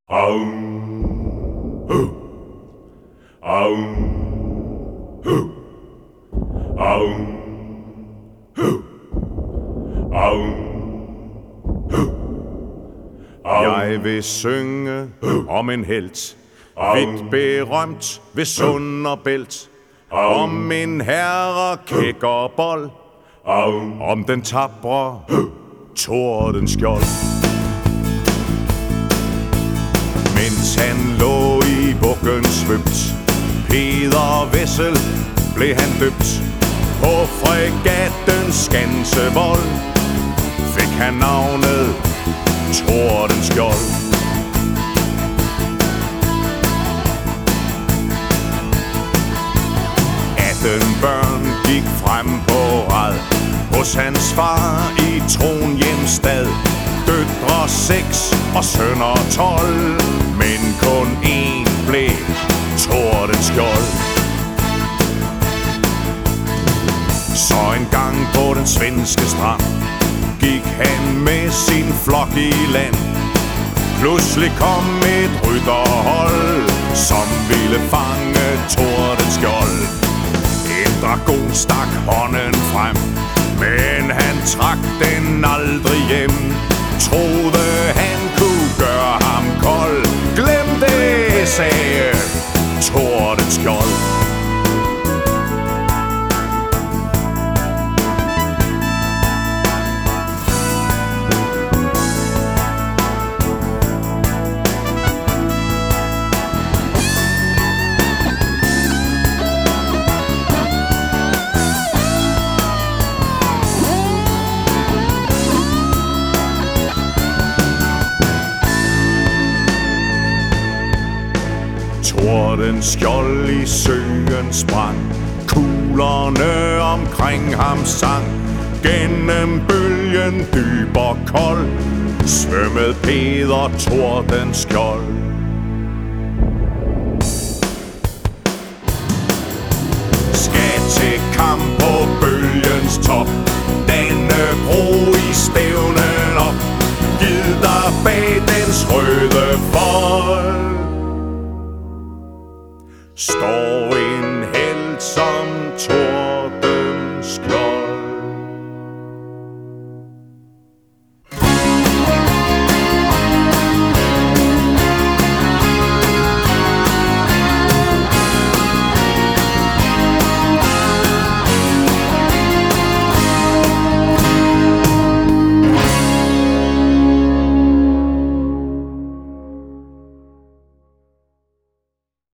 Au, hu, au, hu, au, hu, au, hu, au. Jeg vil synge om en helt, vidt berømt ved Sund og Bælt, om en herre kækkerbold, om den tabre Tordenskjold. Mens han lå i bukken svøbt, Peder Wessel blev han døbt. På fregatten Skansevold fik han navnet Tordenskjold. Børn gik frem på rad hos hans far i Tronhjemstad. Døtre 6 og sønner 12, men kun én blev Tordenskjold. Så en gang på den svenske strand gik han med sin flok i land. Pludselig kom et rytterhold, som ville fange Tordenskjold. En dragon stak hånden frem, men han trak den aldrig hjem. Troede han kunne gøre ham kold. Glem det, sagde Tordenskjold. Tordenskjold i søen sprang, kuglerne omkring ham sang. Gennem bølgen dyb og kold svømmede Peder Tordenskjold. Skal til kamp på bølgens top, Dannebro i stævnen op. Gid dig bag dens røde fold. Står